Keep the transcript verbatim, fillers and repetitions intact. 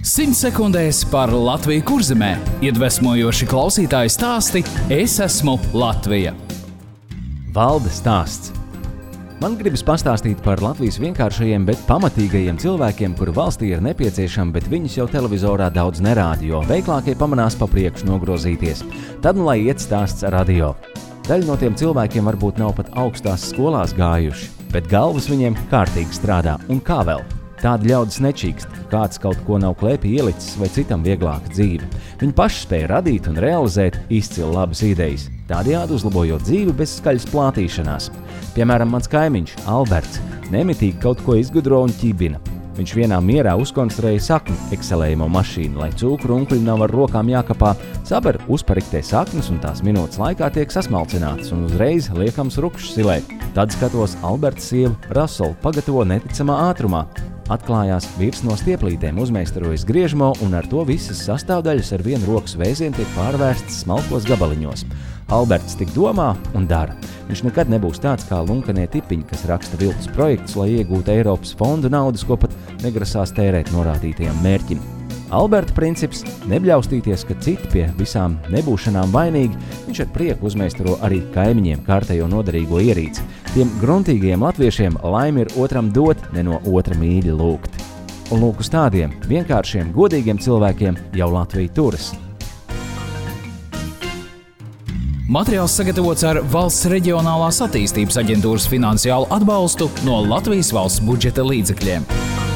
Simt sekundēs par Latviju Kurzemē. Iedvesmojoši klausītāju stāsti Es esmu Latvija. Valde stāsts. Man gribas pastāstīt par Latvijas vienkāršajiem, bet pamatīgajiem cilvēkiem, kuru valstī ir nepieciešami, bet viņus jau televizorā daudz nerāda, jo veiklākie pamanās pa priekšu nogrozīties. Tad nu lai iet stāsts radio. Daļa no tiem cilvēkiem varbūt nav pat augstās skolās gājuši, bet galvas viņiem kārtīgi strādā. Un kā vēl? Tādi ļaudis nečīkst, kāds kaut ko nav klēpī ielicis vai citam vieglāka dzīve. Viņi paši spēja radīt un realizēt izcili labas idejas, tādējādi uzlabojot dzīvi bez skaļas plātīšanās. Piemēram, mans kaimiņš, Alberts, nemitīgi kaut ko izgudro un ķibina. Viņš vienā mierā uzkonstruēja saknu ekselējumu mašīnu, lai cūku runkuļi nav ar rokām jākapā, saber uzpariktē saknes un tās minūtes laikā tiek sasmalcinātas un uzreiz liekams rukšs silē. Tad skatos Alberta sievu Rasolu pagatavo neticamā ātrumā. Atklājās virs no stieplītēm uzmeistarojas griežmo un ar to visas sastāvdaļas ar vienu rokas vēzienu tiek pārvērstas smalkos gabaliņos. Alberts tik domā un dara. Viņš nekad nebūs tāds kā lunkanie tipiņi, kas raksta viltus projektus, lai iegūtu Eiropas fondu naudas, ko pat negrasās tērēt norādītajam mērķim. Alberta princips – nebļaustīties, ka citi pie visām nebūšanām vainīgi, viņš ar prieku uzmeistaro arī kaimiņiem kārtējo noderīgo ierīci. Tiem gruntīgajiem latviešiem laimi ir otram dot, ne no otra mīļa lūgt. Un lūk uz tādiem vienkāršiem, godīgiem cilvēkiem jau Latvija turas. Materiāls sagatavots ar Valsts reģionālās attīstības aģentūras finansiālu atbalstu no Latvijas valsts budžeta līdzekļiem.